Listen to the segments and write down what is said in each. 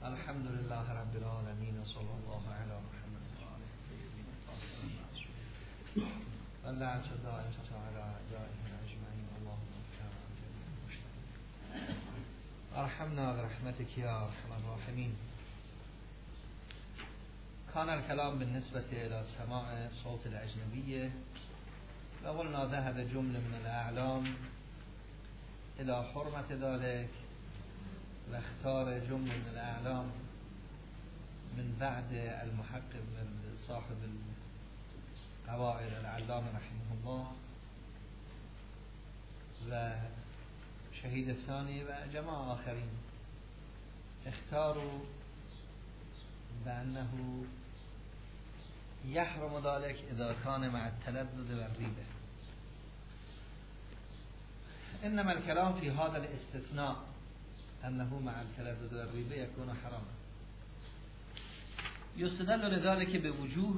الحمد لله رب العالمين وصلى الله على محمد وعلى آله واللعنة الدائمة على أعدائهم أجمعين اللهم اغفر لنا ارحمنا برحمتك يا أرحم الراحمين. كان الكلام بالنسبة إلى سماع صوت الأجنبية، وقلنا ذهب جملة من الأعلام إلى حرمة ذلك، واختار جملة من الأعلام من بعد المحقق من صاحب القواعد العلامة رحمه الله وشهيد الثاني وجماعة آخرين اختاروا بأنه يحرم ذلك إذا كان مع التلذذ والريبة. إنما الكلام في هذا الاستثناء أنه مع التلذذ والريبة يكون حراما. يستدل لذلك بوجوه،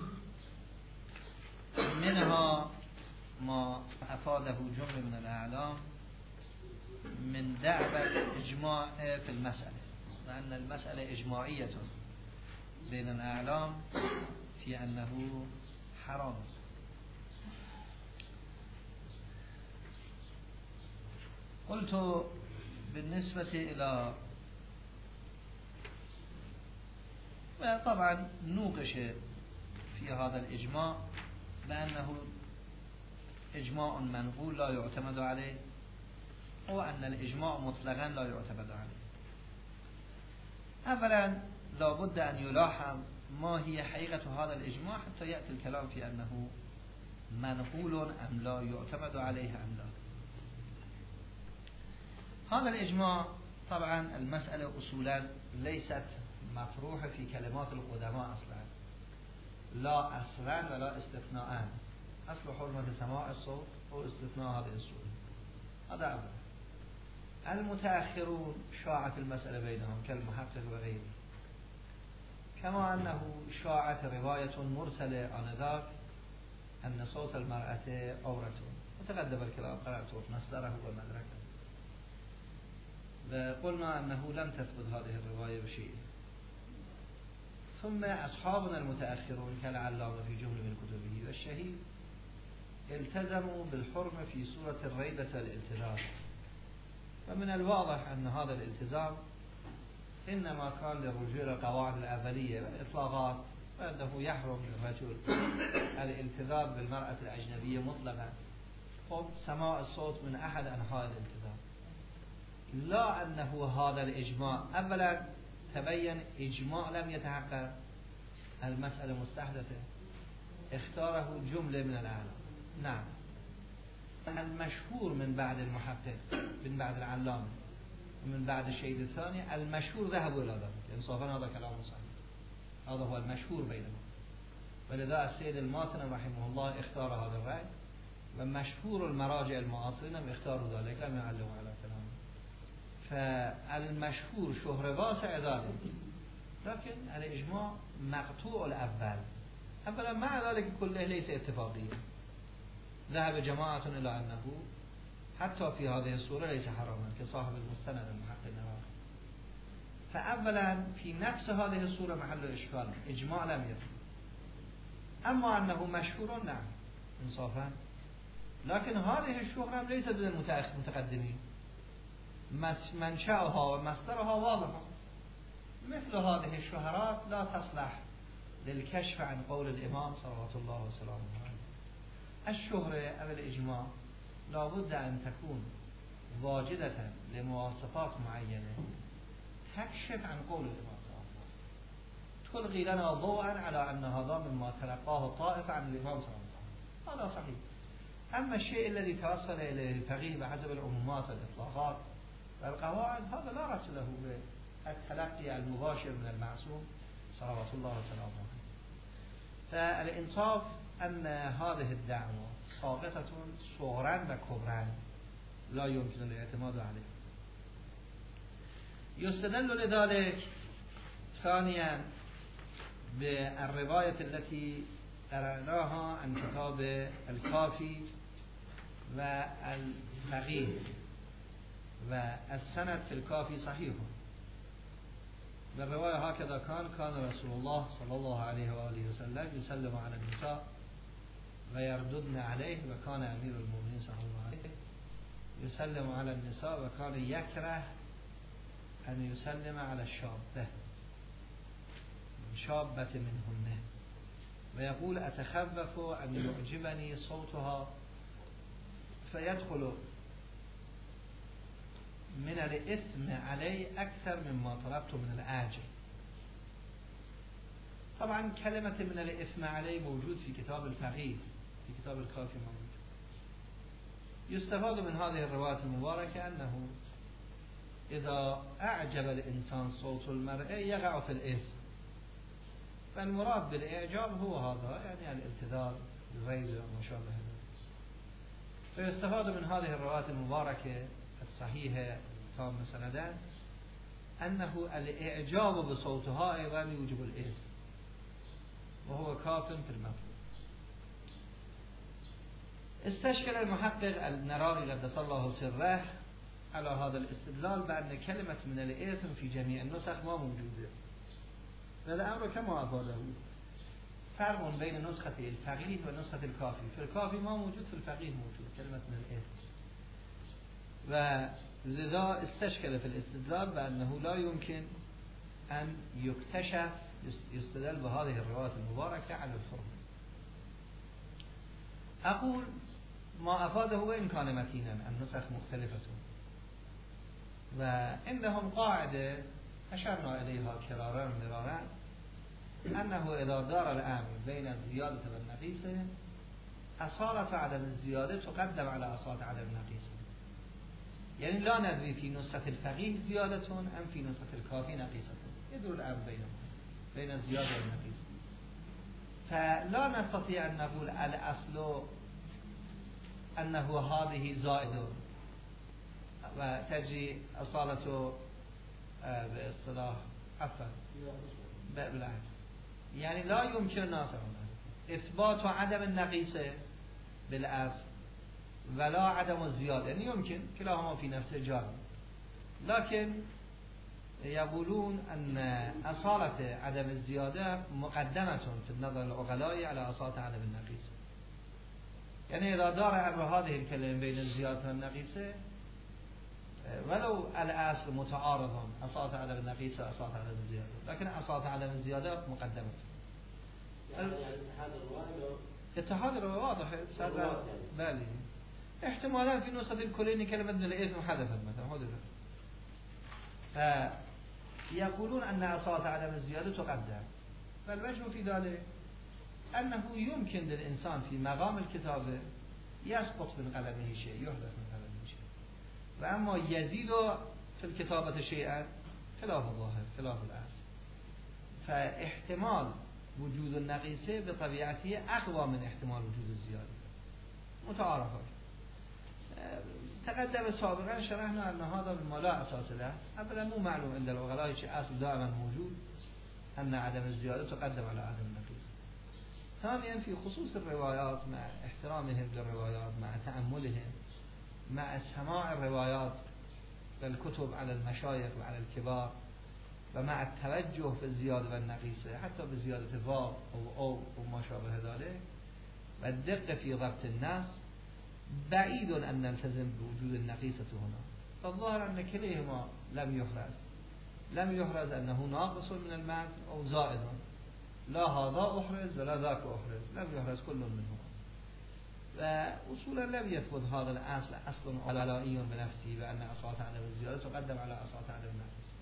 منها ما أفاده جملة من الأعلام من دعوة الإجماع في المسألة، وأن المسألة إجماعية بين الأعلام في أنه حرام. قلت بالنسبة إلى، طبعا نوقش في هذا الإجماع بأنه إجماع منقول لا يعتمد عليه، وأن الإجماع مطلقا لا يعتمد عليه. أولا لابد أن يلاحظ ما هي حقيقة هذا الإجماع حتى يأتي الكلام في أنه منقول أم لا يعتمد عليه أم لا. هذا الإجماع طبعا المسألة أصولا ليست مطروحة في كلمات القدماء أصلا، لا أصلا ولا استثناء. أصل حرمة سماع الصوت هو استثناء هذه الصورة. هذا أولا. المتأخرون شاعت المسألة بينهم كالمحقق وغيره، كما أنه شاعت رواية مرسلة آنذاك أن صوت المرأة عورة، وتقدم الكلام قرأت مصدره ومدركه، وقلنا أنه لم تثبت هذه الرواية بشيء. ثم أصحابنا المتأخرون كالعلامة في جملة من كتبه والشهيد التزموا بالحرمة في سورة الريبة والالتزام، ومن الواضح أن هذا الالتزام إنما كان لرجوع القواعد الأولية والإطلاقات، وأنه يحرم للرجل الالتزام بالمرأة الأجنبية مطلقا، سماع الصوت من أحد أنحاء الالتزام. لا أنه هذا الإجماع أولا تبين إجماع لم يتحقق، المسألة مستحدثة، اختاره جملة من الأعلام. نعم، المشهور من بعد المحقق، من بعد العلامة، من بعد الشهيد الثاني، المشهور ذهبوا إلى ذلك. إنصافا هذا كلام صحيح، هذا هو المشهور بينهم، ولذا السيد الماتن رحمه الله اختار هذا الرأي، ومشهور المراجع المعاصرين اختاروا ذلك، لم يعلموا على كلامه. فالمشهور شهر واسع ذلك، لكن الإجماع مقطوع الأول. أولا مع ذلك كله ليس اتفاقيا، ذهب جماعة إلى أنه حتى في هذه الصورة ليس حراما كصاحب المستند المحقق النووي. فأولا في نفس هذه الصورة محل إشكال، إجماع لم يكن. أما أنه مشهور نعم إنصافا، لكن هذه الشهرة ليست للمتقدمين، منشأها ومصدرها واضحة. مثل هذه الشهرات لا تصلح للكشف عن قول الإمام صلوات الله وسلامه عليه. الشهرة أو الإجماع لابد أن تكون واجدة لمواصفات معينة تكشف عن قول الإمام صلى الله عليه وسلم، تلقي لنا ضوءا على أن هذا مما تلقاه طائفة عن الإمام صلى الله عليه وسلم، هذا صحيح. أما الشيء الذي توصل إليه الفقيه بحسب العمومات والإطلاقات والقواعد، هذا لا ربط له بالتلقي المباشر من المعصوم صلوات الله وسلامه عليه. فالإنصاف أن هذه الدعوة ساقطة صغرا وكبرا لا يمكن الاعتماد عليه. يستدل لذلك ثانيا بالرواية التي قرأناها عن كتاب الكافي والفقيه، والسند في الكافي صحيح، بالرواية هكذا كان رسول الله صلى الله عليه وآله وسلم يسلم على النساء ويرددن عليه، وكان أمير المؤمنين صلى الله عليه يسلم على النساء وكان يكره أن يسلم على شابة منهن، ويقول أتخوف أن يعجبني صوتها فيدخل من الإثم علي أكثر مما طلبت من الأجر. طبعا كلمة من الإثم علي موجود في كتاب الفقيه، في كتاب الكافي موجود. يستفاد من هذه الرواية المباركة أنه إذا أعجب الإنسان صوت المرأة يقع في الإثم، فالمراد بالإعجاب هو هذا، يعني الالتذاذ الغيظ وما شابه ذلك. فيستفاد من هذه الرواية المباركة الصحيحة تام سندا أنه الإعجاب بصوتها أيضا يوجب الإثم، وهو كاف في المفهوم. استشكل المحقق النراقي قدس الله سره على هذا الاستدلال بأن كلمة من الإثم في جميع النسخ ما موجودة، هذا أمر كما أفاده. فرق بين نسخة الفقيه ونسخة الكافي، في الكافي ما موجود، في الفقيه موجود كلمة من الإثم، ولذا استشكل في الاستدلال بأنه لا يمكن أن يكتشف يستدل بهذه الروايات المباركة على الفرق. أقول ما أفاده وإن كان متينا النسخ مختلفة، وعندهم قاعدة أشرنا إليها كرارا مرارا أنه إذا دار الأمر بين الزيادة والنقيصة أصالة عدم الزيادة تقدم على أصالة عدم النقيصة، يعني لا ندري في نسخة الفقيه زيادة أم في نسخة الكافي نقيصة، يدور الأمر بينهم بين الزيادة والنقيصة، فلا نستطيع أن نقول الأصل أنه هذه زائدة وتجري أصالة باصطلاح عفوا بالعكس، يعني لا يمكن ناصر إثبات عدم النقيصة بالأصل ولا عدم الزيادة، يعني يمكن كلاهما في نفس الجانب، لكن يقولون أن أصالة عدم الزيادة مقدمة في النظر العقلاء على أصالة عدم النقيصة، يعني إذا دار أمر هذه الكلمة بين الزيادة والنقيصة ولو الأصل متعارضا أصالة عدم النقيصة أصالة عدم الزيادة، لكن أصالة عدم الزيادة مقدمة. يعني اتحاد الرواية اتحاد الرواية واضح بالي احتمالا في نسخة الكلين كلمة من الإثم حذفا مثلا يقولون أن أصالة عدم الزيادة تقدم، فالوجه في ذلك أنه يمكن للإنسان في مقام الكتابة يسقط من قلمه شيء، يحدث من قلمه شيء، وأما يزيد في الكتابة شيئا خلاف الظاهر خلاف الأصل، فاحتمال وجود النقيصة بطبيعته أقوى من احتمال وجود الزيادة متعارفة. تقدم سابقا شرحنا أن هذا مما لا أساس له، أبدا مو معلوم عند العقلاء شيء أصل دائما موجود أن عدم الزيادة تقدم على عدم النقيصة. ثانيا في خصوص الروايات مع احترامهم للروايات مع تأملهم مع سماع الروايات للكتب على المشايخ وعلى الكبار ومع التوجه في الزيادة والنقيصة حتى بزيادة واو أو وما شابه ذلك والدقة في ضبط الناس، بعيد أن نلتزم بوجود النقيصة هنا، فالظاهر أن كليهما لم يحرز أنه ناقص من المتن أو زائد، لا هذا أحرز ولا ذاك أحرز، لم يحرز كل منهما، وأصولا لم يثبت هذا الأصل أصل علائي بنفسه بأن أصالة عدم الزيادة تقدم على أصالة عدم النقيصة.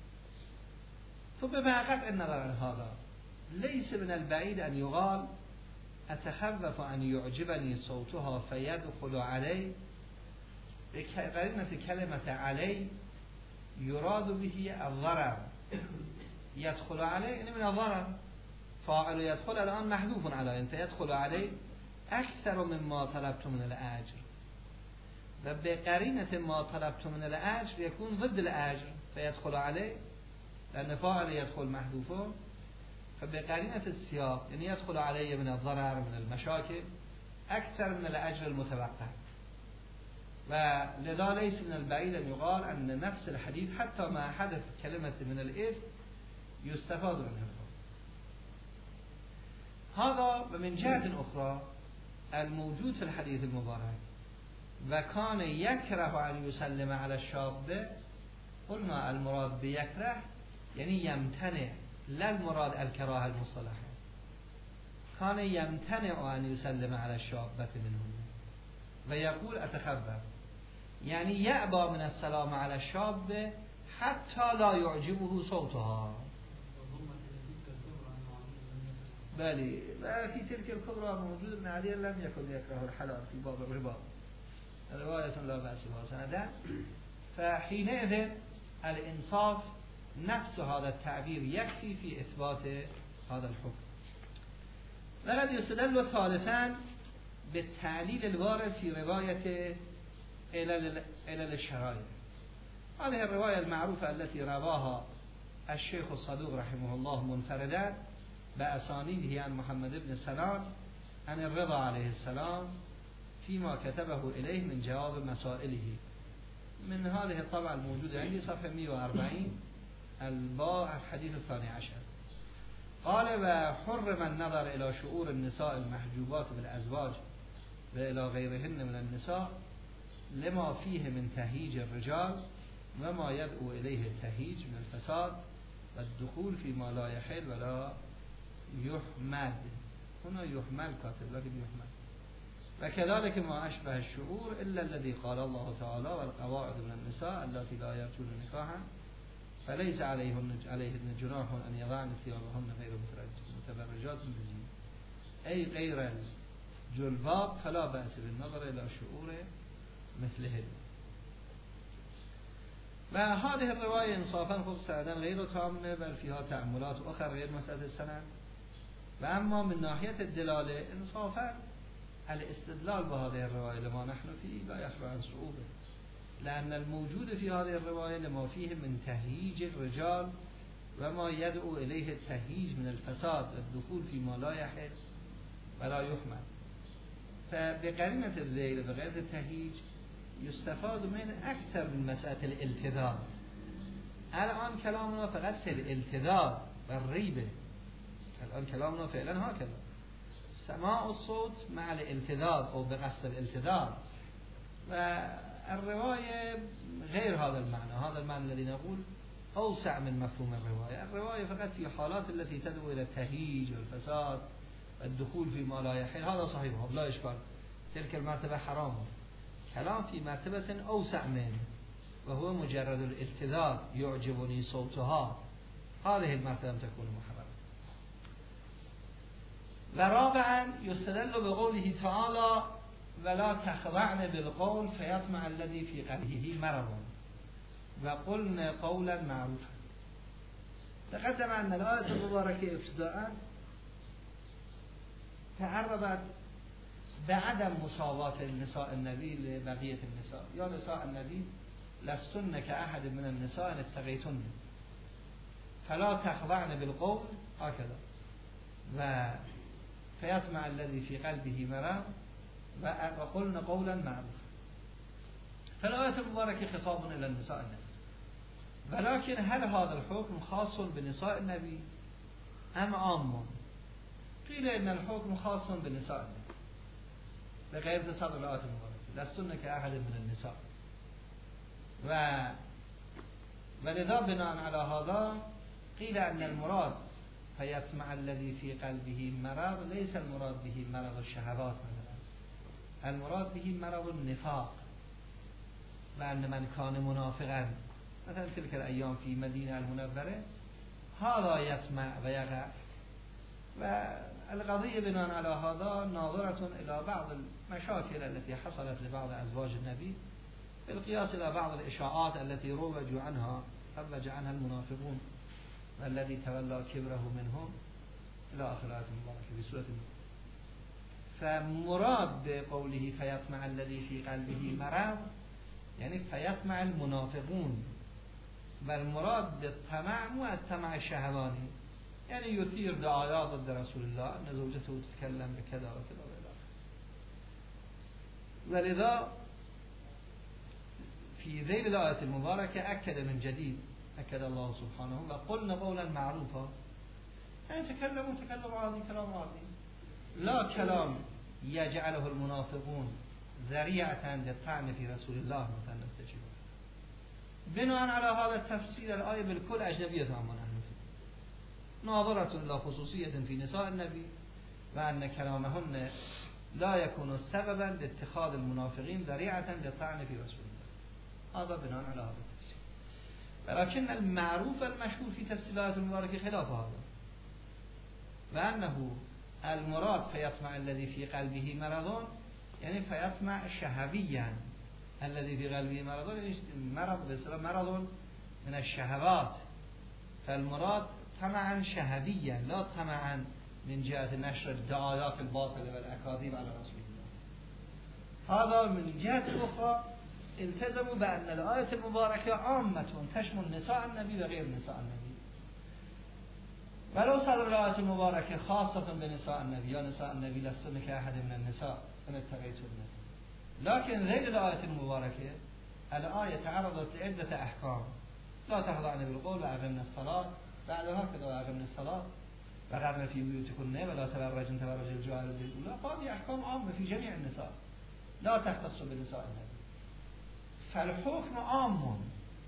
ثم مع قطع النظر عن هذا ليس من البعيد أن يقال أتخوف أن يعجبني صوتها فيدخل علي، بقرينة كلمة علي يراد به الضرر، يدخل علي يعني من الضرر، فاعل يدخل الآن محذوف عليه، فيدخل علي أكثر مما طلبت من الأجر، وبقرينة ما طلبت من الأجر يكون ضد الأجر فيدخل علي، لأن فاعل يدخل محذوفه، فبقرينة السياق يعني يدخل علي من الضرر من المشاكل أكثر من الأجر المتوقع، ولذا ليس من البعيد أن يقال أن نفس الحديث حتى مع حذف كلمة من الإثم يستفاد منه الحكم. هذا ومن جهة أخرى الموجود في الحديث المبارك وكان يكره أن يسلم على الشاب، قلنا المراد بيكره يعني يمتنع، لا المراد الكراهة المصطلحة. كان يمتنع أن يسلم على الشابة منهم ويقول أتخبر، يعني يأبى من السلام على الشاب حتى لا يعجبه صوتها. بله في تلك الكبرى موجود ابن علي لم يكن يكره الحلال في باب الربا، رواية لا بأس بها سندا. فحينئذ الإنصاف نفس هذا التعبير يكفي في إثبات هذا الحكم. وقد يستدل ثالثا بالتعليل الوارد في رواية علل الشرائع. هذه الرواية المعروفة التي رواها الشيخ الصدوق رحمه الله منفردا بأسانيده عن محمد بن سلام عن الرضا عليه السلام فيما كتبه إليه من جواب مسائله، من هذه الطبعة الموجودة عندي صفحة 140 الحديث الثاني عشر. قال وحرم النظر إلى شعور النساء المحجوبات بالأزواج وإلى غيرهن من النساء لما فيه من تهيج الرجال وما يدعو إليه التهيج من الفساد والدخول فيما لا يحل ولا يحمد. هنا يحمل كاتب لكن يحمد. وكذلك ما أشبه الشعور إلا الذي قال الله تعالى والقواعد من النساء التي لا يرجون نكاحا فليس عليهن جناح أن يضعن ثيابهن غير متبرجات بزينة، أي غير الجلباب فلا بأس بالنظر إلى شعور مثلهن. وهذه الرواية إنصافا خب سعدا غير تامة بل فيها تأملات أخرى غير مسألة السند. وأما من ناحية الدلالة إنصافا الاستدلال بهذه الرواية لما نحن فيه لا يخلو عن صعوبة، لأن الموجود في هذه الرواية لما فيه من تهييج الرجال وما يدعو إليه التهييج من الفساد والدخول فيما لا يحل ولا يحمل. فبقرينة الذيل بغير التهييج يستفاد من أكثر من مسألة الالتذاذ. الآن كلامنا فقط في الالتذاذ والريبة، الآن كلامنا فعلا هكذا سماع الصوت مع الالتذاذ أو بقصد الالتذاذ. والرواية غير هذا المعنى، هذا المعنى الذي نقول أوسع من مفهوم الرواية. الرواية فقط في حالات التي تدعو إلى التهييج والفساد والدخول فيما لا يحل، هذا صحيح لا إشكال، تلك المرتبة حرام. كلام في مرتبة أوسع منه وهو مجرد الالتذاذ يعجبني صوتها، هذه المرتبة تكون محرمة. ورابعا يستدل بقوله تعالى ولا تخضعن بالقول فيطمع الذي في قلبه مرض وقلن قولا معروفا. تقدم أن الآية المباركة ابتداء تعرضت بعدم مساواة النساء النبي لبقية النساء. يا نساء النبي لستن كأحد من النساء إن اتقيتن فلا تخضعن بالقول هكذا فيطمع الذي في قلبه مرض وقلن قولا معروفا. فالآية المباركة خطاب إلى النساء النبي، ولكن هل هذا الحكم خاص بنساء النبي أم عام؟ قيل إن الحكم خاص بنساء النبي بغير تصدر الآية المباركة لستن كأحد من النساء. ولذا بناء على هذا قيل أن المراد فيطمع الذي في قلبه مرض ليس المراد به مرض الشهوات مثلا، المراد به مرض النفاق، وأن من كان منافقا مثلا تلك الأيام في مدينة المنورة هذا يطمع ويقع. والقضية بناء على هذا ناظرة إلى بعض المشاكل التي حصلت لبعض أزواج النبي بالقياس إلى بعض الإشاعات التي روج عنها المنافقون والذي تولى كبره منهم إلى آخر الآية المباركة بسورة النور. فمراد بقوله فيطمع الذي في قلبه مرض يعني فيطمع المنافقون، والمراد بالطمع مو الطمع الشهواني يعني يثير دعايات ضد رسول الله أن زوجته تتكلم بكذا وكذا وإلى آخره. ولذا في ذيل الآية المباركة أكد من جديد اکد الله سبحانه و قلنا قولا معروفا، یعنی تکلم عادی، کلام عادی، لا کلام یجعله المنافقون ذریعة للطعن في رسول الله مثلا استجیب. بناء على هذا التفسير الآية بالكل أجنبية عما نحن فيه، ناظرة إلى خصوصية في نساء النبي وأن كلامهن لا يكون سببا لاتخاذ المنافقين ذريعة للطعن في رسول الله. هذا بناء على هذا التفسير. ولكن المعروف المشهور في تفسيرات المباركة خلاف هذا، وأنه المراد فيطمع الذي في قلبه مرض، يعني فيطمع شهويا، الذي في قلبه مرض يعني مرض بصراحة مرض من الشهوات، فالمراد طمعا شهويا لا طمعا من جهة نشر الدعايات الباطلة والأكاذيب على رسول الله. هذا من جهة أخرى التزموا بأن الآية المباركة عامة تشمل نساء النبي وغير نساء النبي، ولو صدر الآية المباركة خاصة بنساء النبي، يا نساء النبي لستن كأحد من النساء إن اتقيتن، لكن غير الآية المباركة الآية تعرضت لعدة أحكام، لا تخضعن بالقول وأقمن الصلاة، بعدها كذا وأقمن الصلاة وقرن في بيوتكن ولا تبرجن تبرج الجاهلية الأولى. هذه أحكام عامة في جميع النساء لا تختص بنساء النبي، فالحكم عام.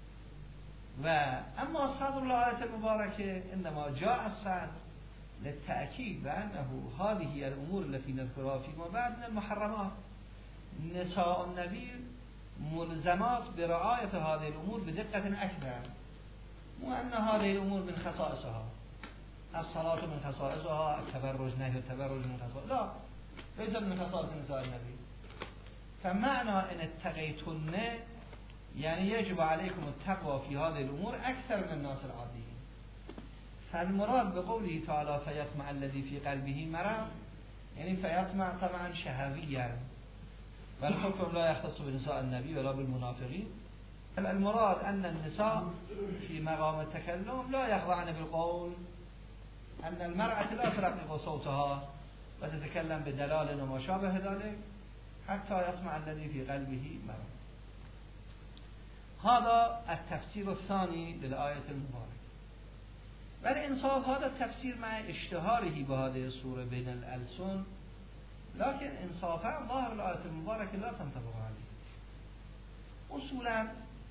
وأما صدر الآية المباركة إنما جاء الصدر للتأكيد بأنه هذه هي الأمور التي نذكرها فيما بعد من المحرمات. نساء النبي ملزمات برعاية هذه الأمور بدقة أكثر، وأن هذه الأمور من خصائصها، الصلاة من خصائصها، التبرج نهي التبرج من خصائصها، لا ليس من خصائص نساء النبي. فمعنى إن اتقيتن يعني يجب عليكم التقوى في هذه الأمور أكثر من الناس العاديين. فالمراد بقوله تعالى فيطمع الذي في قلبه مرض، يعني فيطمع طمعا شهويا، والحكم لا يختص بنساء النبي ولا بالمنافقين. المراد أن النساء في مقام التكلم لا يخضعن بالقول، أن المرأة لا ترقق صوتها وتتكلم بدلال وما شابه ذلك حتى يطمع الذي في قلبه مرض. هذا التفسير الثاني للآية المباركة. والإنصاف هذا التفسير مع اشتهاره بهذه السورة بين الألسن، لكن إنصافا ظاهر الآية المباركة لا تنطبق عليه. أصولا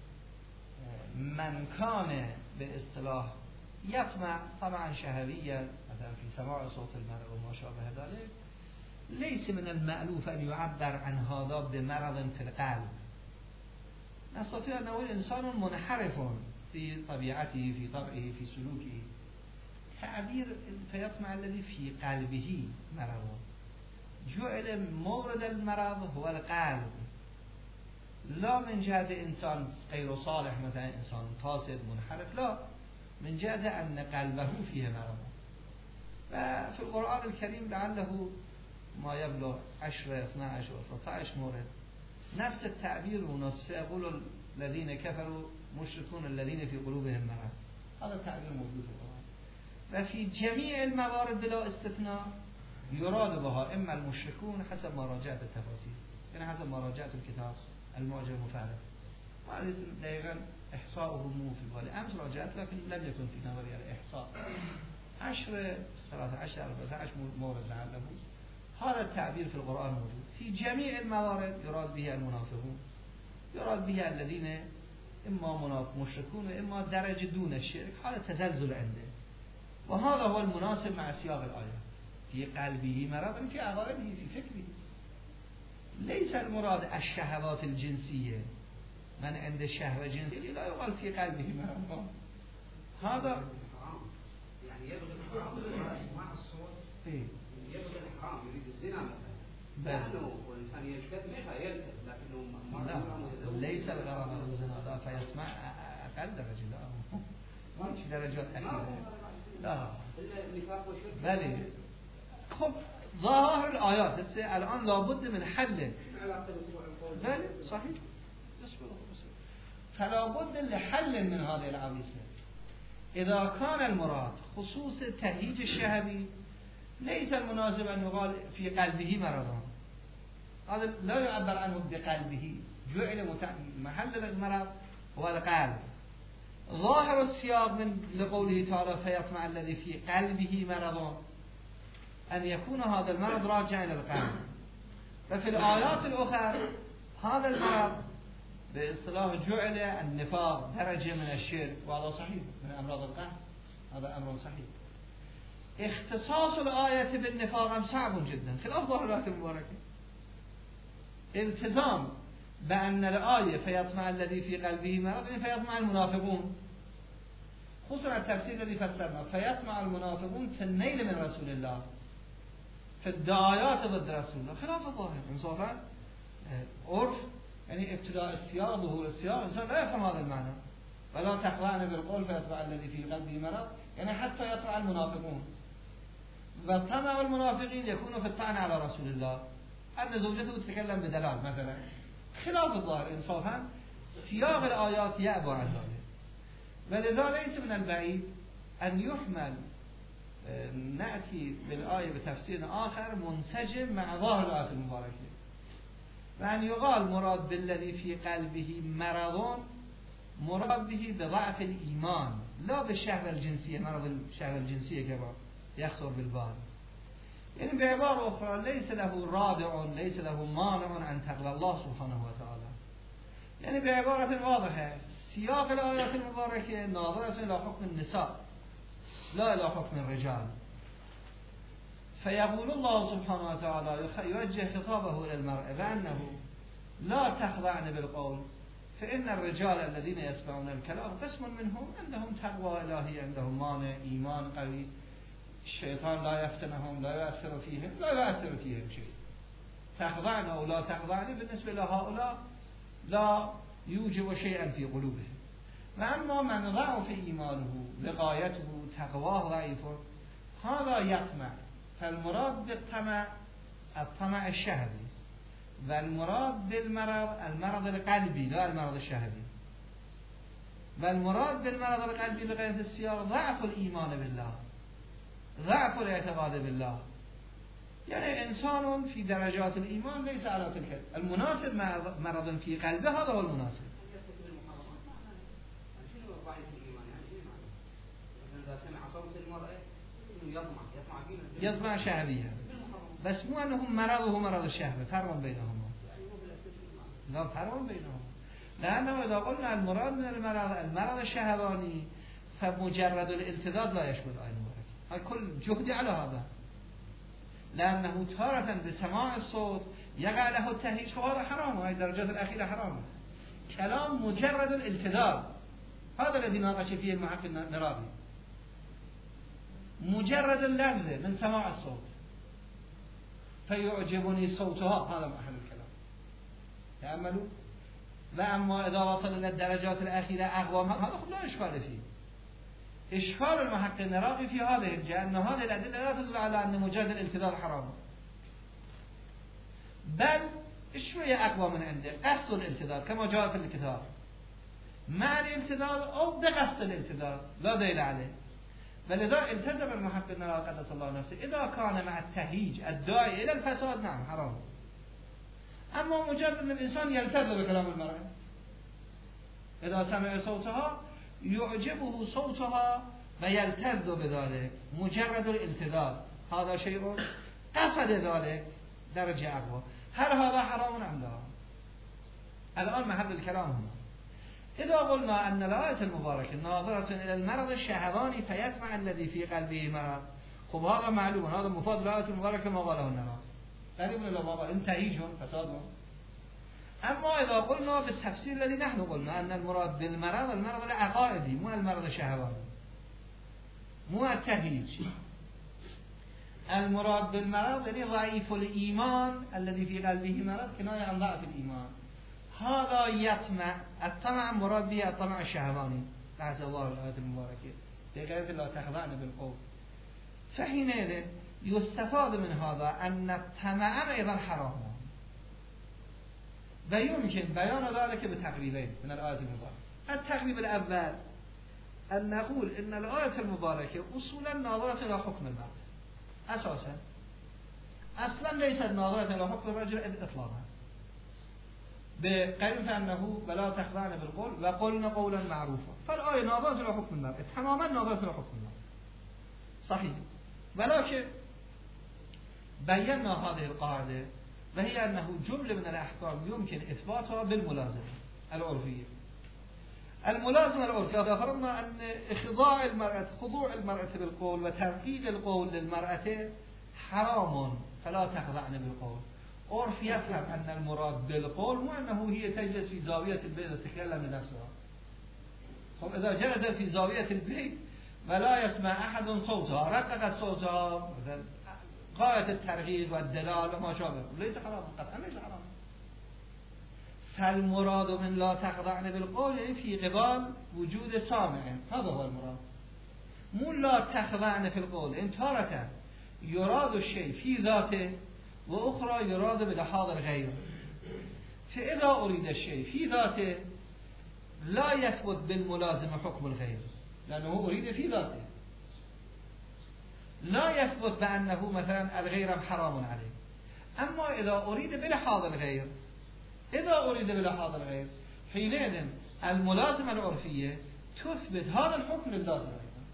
من كان باصطلاح يطمع طمعا شهويا مثلا في سماع صوت المرء وما شابه ذلك، ليس من المألوف أن يعبر عن هذا بمرض في القلب. نستطيع أن نقول إنسان منحرف في طبيعته في طبعه في سلوكه. تعبير فيطمع الذي في قلبه مرض، جعل مورد المرض هو القلب، لا من جهة إنسان غير صالح مثلا إنسان فاسد منحرف، لا من جهة أن قلبه فيه مرض. وفي القرآن الكريم لعله ما يبلغ 10 12 و 13 مورد نفس التعبير ونصف يقول الذين كفروا مشركون الذين في قلوبهم مرض، هذا التعبير موجود في القرآن. وفي جميع الموارد بلا استثناء يراد بها إما المشركون حسب ما راجعت التفاسير، يعني حسب ما راجعت الكتاب المعجم المفهرس، وهذا دقيقا إحصاؤه مو في بالي، أمس راجعت لكن لم يكن في نظري الإحصاء 10 13 14 مورد لعله. هذا التعبير في القرآن موجود في جميع الموارد، يراد به المنافقون، يراد به الذين إما مشركون وإما درجة دون الشرك، هذا تزلزل عنده، وهذا هو المناسب مع سياق الآية. في قلبه مرض في عقائده في فكره، ليس المراد الشهوات الجنسية، من عند شهوة جنسية لا يقال في قلبه مرض. هذا يعني يبغي الحرام مع الصوت، يبغي الحرام يريد الزنا مثلا، لأنه والإنسان يجتهد متى يلتهب، لكنه ليس الغرض من الزنا لا فيسمع أقل درجة، لا ما في درجات أخيرة، لا بل خب ظاهر الآيات الآن لابد من حل، بل صحيح فلا بد لحل من هذه العويصة. إذا كان المراد خصوص التهيج الشهوي ليس المناسب أن يقال في قلبه مرض، هذا لا يعبر عنه بقلبه، جعل محل المرض هو القلب، ظاهر السياق من لقوله تعالى فيطمع الذي في قلبه مرض أن يكون هذا المرض راجع إلى القلب. وفي الآيات الأخرى هذا المرض باصطلاح جعل النفاق درجة من الشرك، وهذا صحيح من أمراض القلب، هذا أمر صحيح. اختصاص الآية بالنفاق صعب جدا خلاف ظاهر الآية المباركة. التزام بأن الآية فيطمع الذي في قلبه مرض فيطمع المنافقون، خصوصا التفسير الذي فسرنا فيطمع المنافقون في النيل من رسول الله، في الدعايات ضد رسول الله، خلاف الظاهر. انصافا عرف يعني ابتداء السياق ظهور السياق الإنسان لا يفهم هذا المعنى. ولا تخضعن بالقول فيطمع الذي في قلبه مرض، يعني حتى يطمع المنافقون. وطمع المنافقين يكون في الطعن على رسول الله، أن زوجته تتكلم بدلال مثلا، خلاف الظاهر. انصافا سياق الآيات يعبر عن ذلك، ولذا ليس من البعيد أن يحمل نأتي بالآية بتفسير آخر منسجم مع ظاهر الآية المباركة، وأن يقال مراد بالذي في قلبه مرض مراد به بضعف الإيمان لا بالشهوة الجنسية، مرض الشهوة الجنسية كما يخطر بالبال. يعني بعبارة أخرى ليس له رادع، ليس له مانع عن تقوى الله سبحانه وتعالى. يعني بعبارة واضحة سياق الآيات المباركة ناظرة إلى حكم النساء لا إلى حكم الرجال. فيقول الله سبحانه وتعالى يوجه خطابه إلى المرأة بأنه لا تخضعن بالقول فإن الرجال الذين يسمعون الكلام قسم منهم عندهم تقوى إلهي، عندهم مانع إيمان قوي، الشيطان لا يفتنهم، لا يؤثر فيهم، لا يؤثر فيهم شيء. تخضعن أو لا تخضعن بالنسبة لهؤلاء لا يوجب شيئا في قلوبهم. وأما من ضعف إيمانه بغايته تقواه ضعيف هذا يطمع. فالمراد بالطمع الطمع الشهوي، والمراد بالمرض المرض القلبي لا المرض الشهوي. والمراد بالمرض القلبي بغير السياق ضعف الإيمان بالله، ضعف الاعتقاد بالله. يعني إنسان في درجات الإيمان ليس على تلك المناسب مع مرض في قلبه، هذا هو المناسب. يطمع شهويا، بس مو أنهم مرضه مرض الشهوة، فرق بينهما. لا فرق بينهما، لأنه إذا قلنا المراد من المرض الشهواني فمجرد الالتذاذ لا يشمل الآية المباركة. الكل جهدي على هذا، لأنه تارة بسماع الصوت يقع له التهيج، فهذا حرام، وهي الدرجات الأخيرة حرام. كلام مجرد الالتذاذ هذا الذي ناقش فيه المحقق النراقي، مجرد اللذة من سماع الصوت فيعجبني صوتها، هذا محل الكلام. تأملوا. وأما إذا وصل إلى الدرجات الأخيرة أقوام هذا لا إشكال فيه. إشكال المحقق النراقي في هذه الجهة أن هذه الأدلة لا تدل على أن مجرد الالتذاذ حرام، بل شوية أقوى من عنده قصد الالتذاذ كما جاء في الكتاب، مع الالتذاذ أو بقصد الالتذاذ لا دليل عليه. فلذا التزم المحقق النراقي قدس الله نفسه إذا كان مع التهيج الداعي إلى الفساد نعم حرام. أما مجرد أن الإنسان يلتذ بكلام المرأة، إذا سمع صوتها يعجبه صوتها ويلتذ بذلك، مجرد الالتذاذ هذا شيء قصد ذلك درجة أقوى. هل هذا حرام أم لا؟ الآن محل الكلام هنا. إذا قلنا أن الآية المباركة ناظرة إلى المرض الشهواني فيطمع الذي في قلبه مرض، خب هذا معلوم، هذا مفاد الآية المباركة ما قاله النراقي، قريب إلى بابا انتهيجهم فسادهم. أما إذا قلنا بالتفسير الذي نحن قلنا أن المراد بالمرض المرض العقائدي مو المرض الشهواني، مو التهيج. المراد بالمرض يعني ضعيف الإيمان الذي في قلبه مرض، كناية عن ضعف الإيمان. هذا يطمع، الطمع مراد به الطمع الشهواني بعد الله الآية المباركة بغير لا تخضعن بالقول. فحينئذ يستفاد من هذا أن الطمع أيضا حرام، ويمكن بيان ذلك بتقريبين من الآية المباركة. التقريب الأول أن نقول إن الآية المباركة أصولا ناظرة إلى حكم المرأة، أصلا ليست ناظرة إلى حكم الرجل إطلاقا، به قریب انه ولا تخضعن بالقول و قلنا قولا معروفا. فالآية ناظرة إلى حكم المرأة، تماما ناظرة إلى حكم المرأة. صحيح. ولكن بينا هذه القاعدة وهي أنه جملة من الأحكام يمكن إثباتها بالملازمة العرفية. الملازمة العرفية إذا فرضنا أن خضوع المرأة بالقول وترقيق القول للمرأة حرام فلا تخضعن بالقول. عرف يفهم أن المراد بالقول مو أنه هي تجلس في زاوية البيت وتتكلم لنفسها. طب إذا جلست في زاوية البيت ولا يسمع أحد صوتها، رققت صوتها مثلا غاية الترغيب والدلال وما شابه، ليس حرام، قطعا ليس حرام. فالمراد من لا تخضعن بالقول يعني في قبال وجود سامع، هذا هو المراد. مو لا تخضعن في القول، إن تارة يراد الشيء في ذاته وأخرى يراد بلحاظ الغير. فإذا أريد الشيء في ذاته لا يثبت بالملازمة حكم الغير، لأنه أريد في ذاته. لا يثبت بأنه مثلا الغير حرام عليه. أما إذا أريد بلحاظ الغير، حينئذ الملازمة العرفية تثبت هذا الحكم للازمة.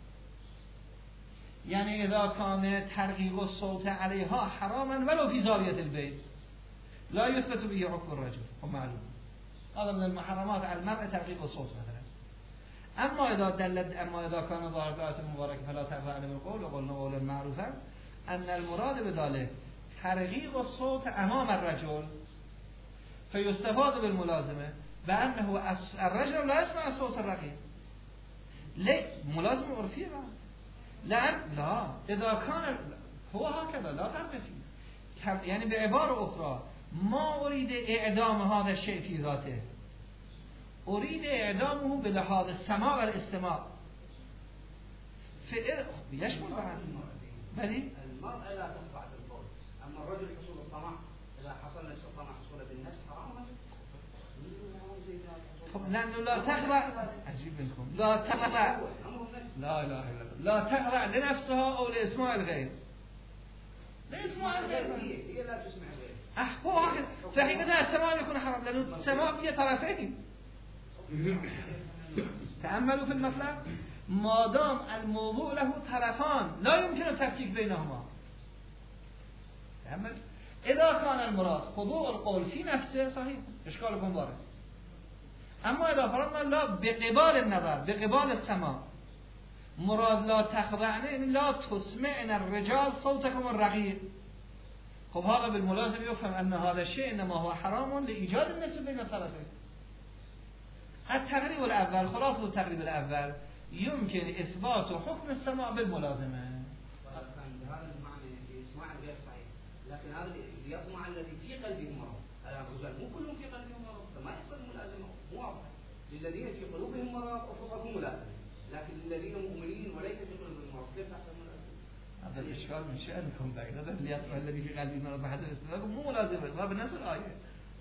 يعني إذا كان ترقيق الصوت عليها حراما ولو في زاوية البيت لا يثبت به حكم الرجل، ومعلوم هذا من المحرمات على المرأة ترقيق الصوت مثلا. أما إذا كان ظاهر الآية المباركة فلا تخضعن بالقول وقلنا قولا معروفا، أن المراد بذلك ترقيق الصوت أمام الرجل، فيستفاد بالملازمة بأنه الرجل لا يسمع الصوت الرقيق. ليه؟ ملازمة عرفية بعد. لا إذا كان هو هكذا لا فرق فيه. يعني بعبارة أخرى ما أريد إعدام هذا الشيء في ذاته، أريد إعدامه بلحاظ السماع والاستماع. يشمل بعد بلي المرأة لا تخضع بالقول، أما الرجل حصول الطمع إذا حصل نفس الطمع حصول بالنفس حرام. لأنه لا تخضع، عجيب منكم، لا تخضع، لا إله إلا الله، لا تخضع لنفسها أو لإسماع الغير. لإسماع الغير هي لا تسمع الغير. هو فحين ذا السماع يكون حرام، لأنه السماع فيه طرفين. تأملوا في المطلب، ما دام الموضوع له طرفان لا يمكن التفكيك بينهما. تأمل، إذا كان المراد خضوع القول في نفسه صحيح، إشكالكم وارد. أما إذا فرضنا لا بقبال النظر، بقبال السماع، مراد لا تخضعن لا تسمعن الرجال صوتكم الرقيق. خب هذا بالملازم يفهم أن هذا الشيء إنما هو حرام لإيجاد النسب بين الطرفين. التقريب الأول، خلاصة التقريب الأول يمكن إثبات حكم السماع بالملازمة. هذا المعنى يسمع غير صحيح، لكن هذا يسمع الذي في قلبه مرض. الرجال مو كلهم في قلبهم مرض، فما يحصل ملازمة. مو واضح. للذين في قلوبهم مرض أفقهم ملازمة، لكن الذين مؤمنين وليس في قلوبهم مرض كيف تحصل ملازمة؟ هذا الإشكال من شأنكم بعيد. هذا الذي في قلبه مرض بحسب استدلالكم مو ملازمة، ما بالنص الآية.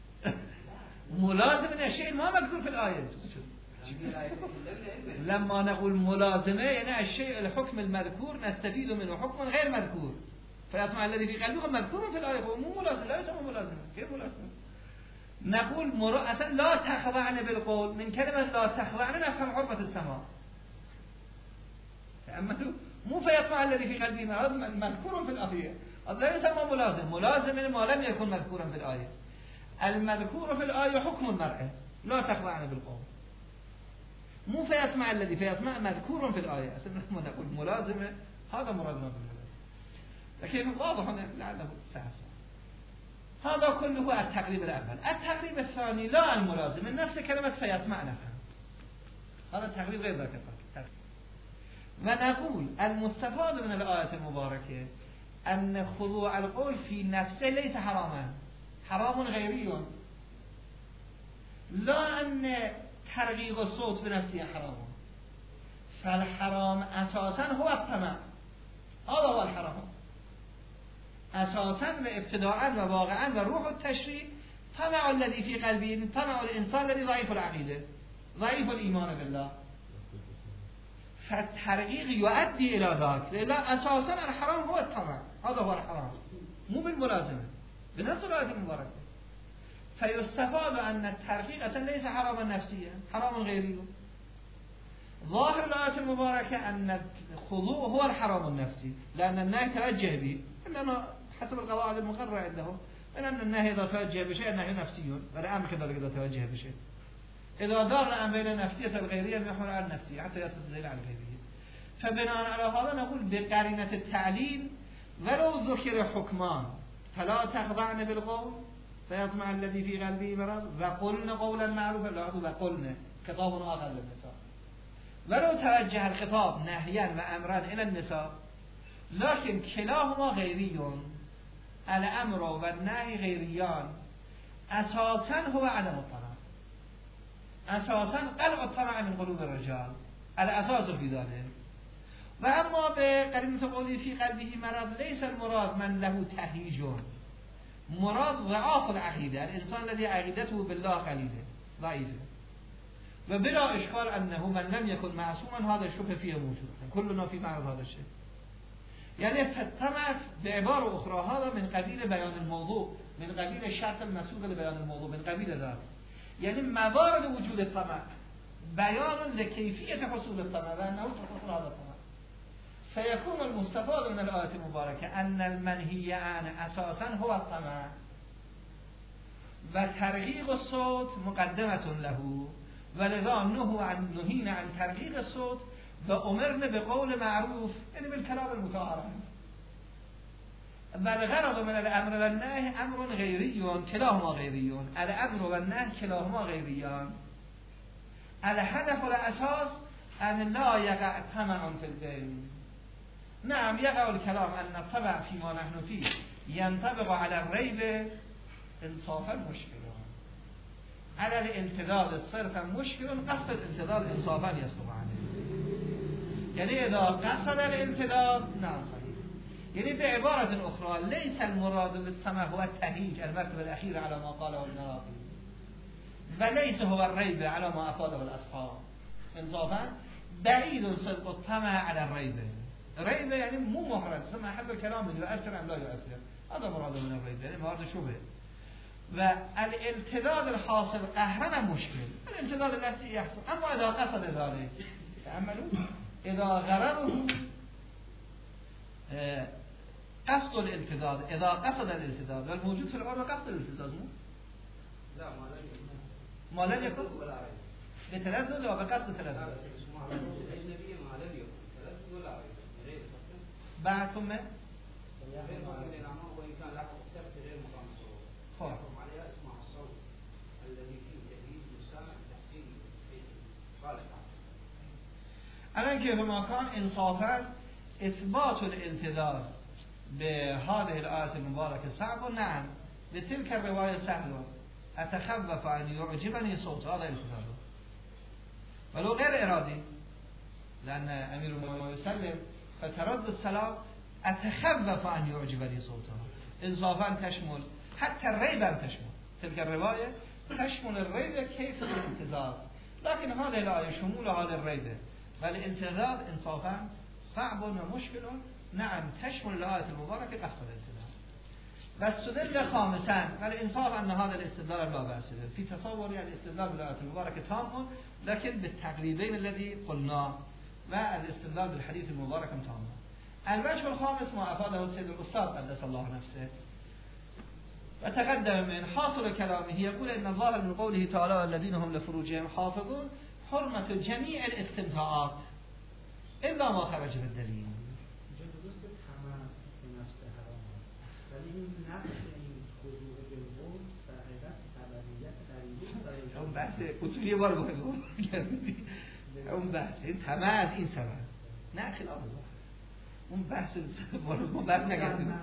ملازمة الشيء ما مذكور في الآية. لما نقول ملازمة يعني الشيء الحكم المذكور نستفيد منه حكم غير مذكور، فيسمع الذي في قلبه مذكور في الآية هو مو ملازم، لا يسمى ملازمة. كيف ملازمة؟ نقول أصلا لا تخضعن بالقول، من كلمة لا تخضعن نفهم حرمة السماع. تأملوا، مو فيسمع الذي في قلبه هذا مذكور في الآية، هذا لا يسمى ملازم. ملازم ما لم يكن مذكورا في الآية. المذكور في الآية حكم المرأة لا تخضعن بالقول، مو فيسمع الذي فيسمع مذكور في الآية. أصلا نقول ملازمة، هذا مرادنا بالملازمة، لكن واضح لعله سهل. هذا كله التقريب الأول. التقريب الثاني لا الملازمة، نفس كلمة فيسمع نفهم، هذا التقريب غير ذاك التقريب. ونقول المستفاد من الآية المباركة أن خضوع القول في نفسه ليس حراما، حرام غيري، لا أن ترغيب الصوت بنفسه حرام. فالحرام أساسا هو الطمع، هذا هو الحرام أساسا وابتداء وواقعا وروح التشريع. طمع الذي في قلبه، طمع الإنسان الذي ضعيف العقيدة ضعيف الإيمان بالله، فالترغيق يؤدي إلى ذلك. لا، أساسا الحرام هو الطمع، هذا هو الحرام، مو بالملازمة بنص الآية المباركة. فيستفاد أن الترقيق أصلا ليس حراما نفسيا، حرام غيري. ظاهر الآية المباركة أن الخضوع هو الحرام النفسي، لأن النهي توجه به، إنما حسب القواعد المقررة عندهم أن النهي إذا توجه بشيء النهي نفسي، والأمر كذلك إذا توجه بشيء. إذا دار الأمر بين النفسية الغيرية يحمل على النفسية حتى يثبت الدليل على الغيرية. فبناء على هذا نقول بقرينة التعليل ولو ذكر حكمان فلا تخضعن بالقول فيطمع الذي في قلبه مرض وقلن قولا معروفا، لا وقلن خطاب آخر للنساء، ولو توجه الخطاب نهيا وأمرا إلى النساء، لكن كلاهما غيري، الأمر والنهي غيريان، أساسا هو عدم الطمع، أساسا قلع الطمع من قلوب الرجال، الأساس في ذلك. وأما بقرينة قوله في قلبه مرض ليس المراد من له تهيج، مراد ضعاف العقيدة، الإنسان الذي عقيدته بالله قليلة ضعيفة. وبلا إشكال أنه من لم يكن معصوما هذا الشبه فيه موجود، كلنا في معرض هذا الشيء. يعني فالطمع بعبارة أخرى هذا من قبيل بيان الموضوع، من قبيل الشرط المسؤول لبيان الموضوع، من قبيل ذلك. يعني موارد وجود الطمع بيان لكيفية حصول الطمع وأنه تحصل هذا الطمع. فيكون المستفاد من الآية المباركة أن المنهي عنه أساسا هو الطمع، وترغيق الصوت مقدمة له، ولذا نهينا عن ترغيق الصوت وأمرنا بقول معروف، يعني بالكلام المتعارف. والغرض من الأمر والنهي أمر غيري، كلاهما غيري، الأمر والنهي كلاهما غيريان. الهدف والأساس أن لا يقع طمع في الدين. نعم يقع الكلام أن الطبع فيما نحن فيه ينطبق على الريب انصافا مشكل، على الانتظار صرفا مشكل، قصد الانتظار انصافا يصدق عليه. يعني إذا قصد الانتظار نعم صحيح. يعني بعبارة أخرى ليس المراد بالسمع هو التهيج المرتبة الأخيرة على ما قاله ابن راقي، وليس هو الريب على ما أفاده الأصحاب انصافا. بعيد صدق الطمع على الريب. الريب يعني مو محرج، سمع حتى الكلام يؤثر أم لا يؤثر، هذا مراد من الريب، يعني مراد شبه. والالتذاذ الحاصل قهرا مشكل، الالتذاذ الذي يحصل. أما إذا قصد ذلك تعملوا، إذا غرره قصد الالتذاذ، إذا قصد الالتذاذ، والموجود في العرب قصد الالتذاذ مو؟ لا ما لم يكن بتلذذ أو بقصد تلذذ. بعد ثم عليها اسمع الصوت الذي فيه تهديد للسامع بتحسين خالق. الآن كيفما كان إنصافا إثبات الانتظار بهذه الآية المباركة صعب. نعم بتلك الرواية سهل، أتخوف أن يعجبني صوت، هذا انتظار ولو غير إرادي، لأن أمير المؤمنين يسلم فترد السلام أتخوف أن يعجبني صوته، إنصافا تشمل حتى الريب تشمل، تلك الرواية تشمل الريب كيف الانتظار، لكن هذه الآية شمولها للريب فالانتظار إنصافا صعب ومشكل. نعم تشمل الآية المباركة قصد الانتظار. واستدل خامسا فالإنصاف أن هذا الاستدلال لا بأس به، في تصوري الاستدلال بالآية المباركة تام، لكن بالتقريبين الذي قلناه والاستدلال بالحديث المبارك تام. الوجه الخامس ما أفاده السيد الأستاذ قدس الله نفسه وتقدم من حاصل كلامه، يقول إن الظاهر من قوله تعالى الذين هم لفروجهم حافظون حرمة جميع الاستمتاعات إلا ما خرج بالدليل. اون بحث اصولی بار بگو اون بحث این تمام این سبب نه خلاف اون بحث ما بعد نگردیم.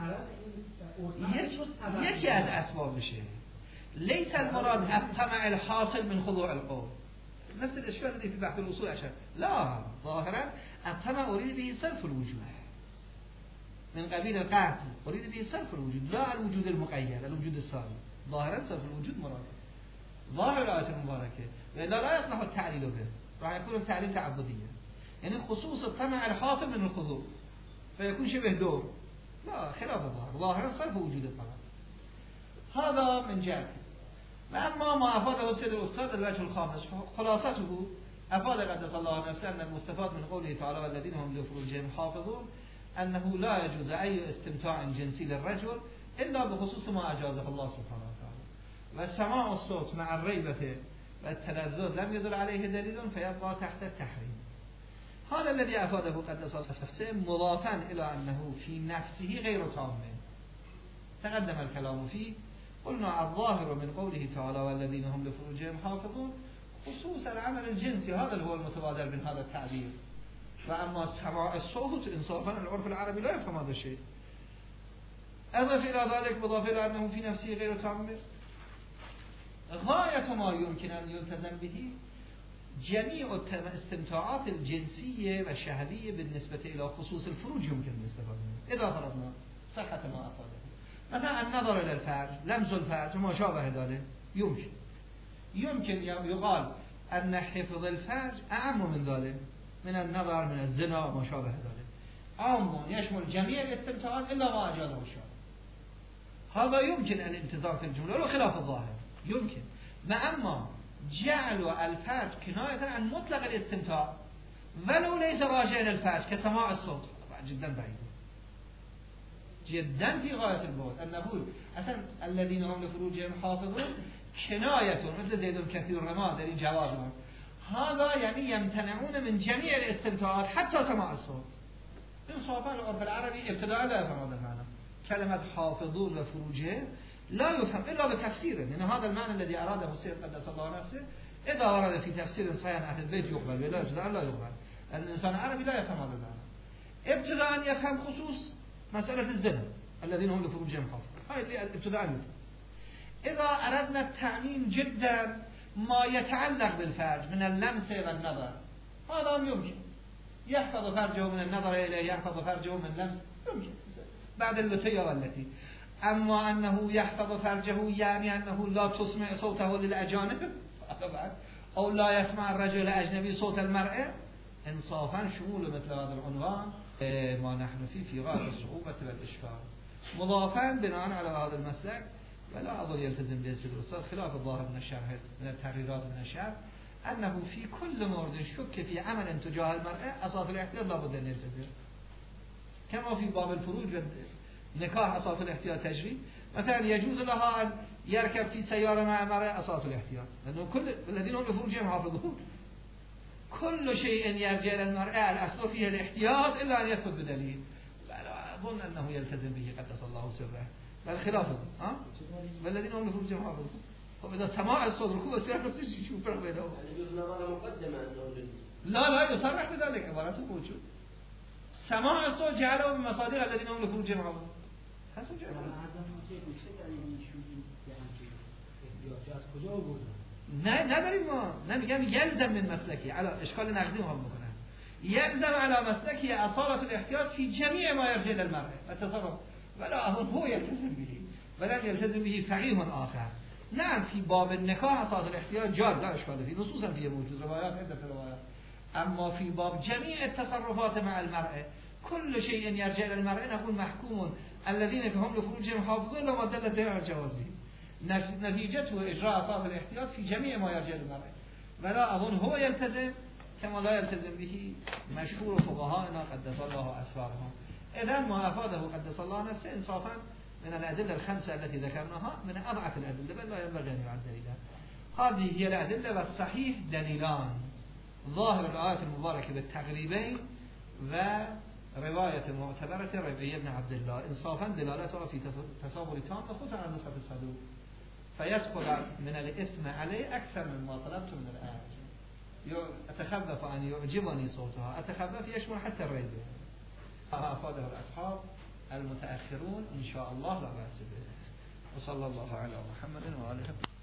یکی از اسباب میشه ليس المراد الطمع الحاصل من خضوع القول، نفس الاشكال الذي في بحث الاصول عشان لا ظاهرا الطمع اريد به صرف الوجود من قبيل القعد، اريد به صرف الوجود لا الوجود المقيد الوجود السابق، ظاهرا صرف الوجود مراد ظاهر الآية المباركة، وإلا لا يصلح التعليل به، راح يكون التعليل تعبديا، يعني خصوص الطمع الحاصل من الخضوع فيكون شبه دور، لا خلاف الظاهر، ظاهرا صرف وجود الطمع. هذا من جهة. و اما ما افاده سید الاستاد الوجه الخامس خلاصته افاد قدس الله نفسه ان المستفاد من قوله تعالی والذین هم لفروجهم حافظون انه لا يجوز اي استمتاع جنسی للرجل الا بخصوص ما اجازه الله سبحانه وتعالى و سماع الصوت مع الريبه و التلذذ لم يدل عليه دليل فيبقى تحت التحريم. هذا الذي افاده قدس الله نفسه مضافا الى انه في نفسه غير تام. تقدم الكلام فيه قلنا الظاهر من قوله تعالى والذين هم لفروجهم حافظون خصوص العمل الجنسي، هذا هو المتبادر من هذا التعبير. وأما سماع الصوت إنصافا العرف العربي لا يفهم هذا الشيء. أضف إلى ذلك مضاف إلى أنه في نفسه غير تام. غاية ما يمكن أن يلتزم به جميع الاستمتاعات الجنسية والشهوية بالنسبة إلى خصوص الفروج يمكن الاستفادة منه إذا فرضنا صحة ما أفاده. مثلا النظر إلى الفرج، لمس الفرج وما شابه ذلك يمكن يقال أن حفظ الفرج أعم من ذلك، من النظر، من الزنا وما شابه ذلك، عام يشمل جميع الاستمتاعات إلا ما أجازه الشرع. هذا يمكن الالتزام في الجملة ولو خلاف الظاهر يمكن. أما جعل الفرج كناية عن مطلق الاستمتاع ولو ليس راجعا الفرج كسماع الصوت جدا بعيد جدا في غاية البعد. أن نقول أصلا الذين هم لفروجهم حافظون كناية مثل زيد الكثير رما در جوازهم، هذا يعني يمتنعون من جميع الاستمتاعات حتى سماع الصوت. إنصافا العرف العربي ابتداء لا يفهم هذا المعنى. كلمة حافظون لفروجهم لا يفهم إلا بتفسيره، لأن هذا المعنى الذي أراده السيد قدس الله نفسه إذا ورد في تفسير صحيح أهل البيت يقبل ولا ابتداء لا يقبل. الإنسان العربي لا يفهم هذا المعنى. ابتداء يفهم خصوص مسألة الزنا الذين هم لفروجهم حافظون، هاي اللي ابتداء يفهم. إذا أردنا التعميم جدا ما يتعلق بالفرج من اللمس والنظر هذا يمكن يحفظ فرجه من النظر إليه، يحفظ فرجه من اللمس يمكن بعد التي والتي. أما أنه يحفظ فرجه يعني أنه لا تسمع صوته للأجانب أو لا يسمع الرجل الأجنبي صوت المرأة، إنصافا شمول مثل هذا العنوان ما نحن فيه في غاية الصعوبة والإشكال. مضافا بناء على هذا المسلك ولا أظن يلتزم به السيد الأستاذ خلاف الظاهر من الشرح من التغييرات من الشرح أنه في كل مورد شك في عمل تجاه المرأة أساس الاحتياط لابد أن يلتزم، كما في باب الفروج والنكاح أساس الاحتياط تجري. مثلا يجوز لها أن يركب في سيارة مع المرأة أساس الاحتياط، لأنه كل الذين هم لفروجهم حافظون. كل شيء يرجع إلى المرأة الأصل فيه الاحتياط إلا أن يثبت بدليل، فلا أظن أنه يلتزم به قدس الله سره، بل خلافه. والذين هم لفروجهم حافظون. فإذا سماع الصوت ركوب السيارة نفسه يشوف فرق بينهم. يعني يجوز نظرة مقدمة أنه لا يصرح بذلك، عبارته موجود. سماع الصوت جعله من مصادر الذين هم لفروجهم حافظون. حسب جعله. نه نداریم ما، نمیگم یلزم من مسلکی على اشکال نقدی هم میکنن، یلزم على مسلکی اصالة الاحتیاط في جميع ما يرجع للمرأة التصرف ولا هو يلتزم به ولم يلتزم به فقيه آخر. نعم في باب النکاح اصالة الاحتیاط جار لا اشکال فيه، نصوصا فيه موجود روايات عدة روايات. اما في باب جميع التصرفات مع المرأة كل شيء يرجع للمرأة نقول محكوم الذين هم لفروجهم حافظون لما دلت على جوازه. نتيجته إجراء أصابع الاحتياط في جميع ما يرجع للمرأة، ولا أظن هو يلتزم كما لا يلتزم به مشهور فقهاءنا قدس الله أسرارهم. إذن ما أفاده قدس الله نفسه إنصافا من الأدلة الخمسة التي ذكرناها من أضعف الأدلة بل لا ينبغي أن يعد دليلا. هذه هي الأدلة والصحيح دليلان: ظاهر الآية المباركة بالتقريبين ورواية معتبرة ربيع بن عبد الله إنصافا دلالتها في تصور تام خصوصا على نسخة الصدوق، فيدخل من الإثم عليه أكثر مما طلبت من الآية. أتخفف أن يعجبني صوتها، أتخفف يشمل حتى الريب. أفاده الأصحاب المتأخرون إن شاء الله لا بأس به. وصلى الله على محمد وآله.